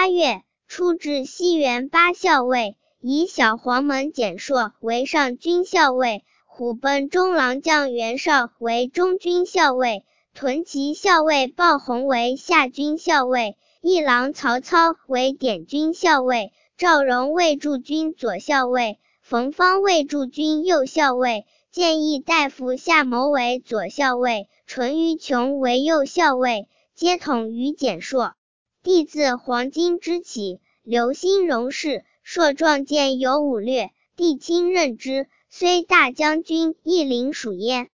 8月，出至西元8校尉，以小黄门简硕为上军校尉，虎贲中郎将袁绍为中军校尉，屯骑校尉鲍弘为下军校尉，议郎曹操为典军校尉，赵荣为驻军左校尉，冯方为驻军右校尉，建议大夫夏谋为左校尉，淳于琼为右校尉，皆统于简硕。帝自黄巾之起，留心容事，硕壮见有武略，帝亲任之，虽大将军，亦领属焉。